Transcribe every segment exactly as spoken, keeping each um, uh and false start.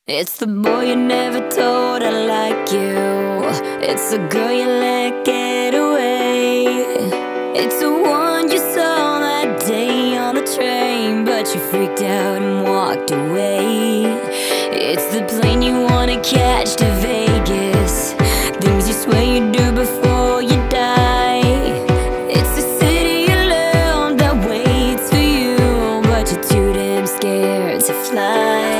It's the boy you never told I like you. It's the girl you let get away. It's the one you saw that day on the train, but you freaked out and walked away. It's the plane you wanna catch to Vegas, things you swear you do before you die. It's the city you love that waits for you, but you're too damn scared to fly.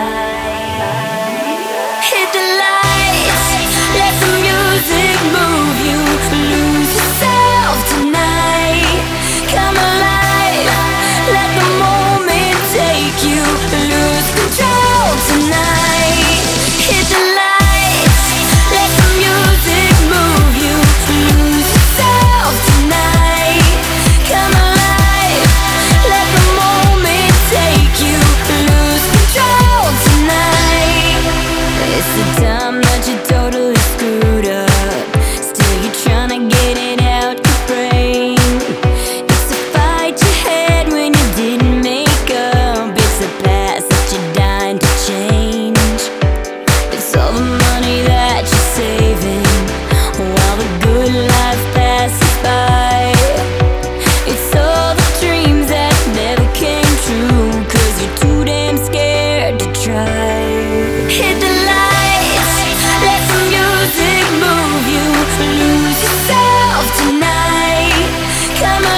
Hit the lights, let the music move you. Lose yourself tonight. Come alive, let the moment take you. Lose control tonight. Hit the lights, let the music move you. Lose yourself tonight. Come alive, let the moment take you. Lose control tonight. It's the time that you totally screwed up, still you're trying to get it out your brain. It's the fight you had when you didn't make up. It's the past that you're dying to change. It's all the money that you're saving while the good life passes by. It's all the dreams that never came true, cause you're too damn scared to try. Hit the lights, let the music move you. Lose yourself tonight. Come on.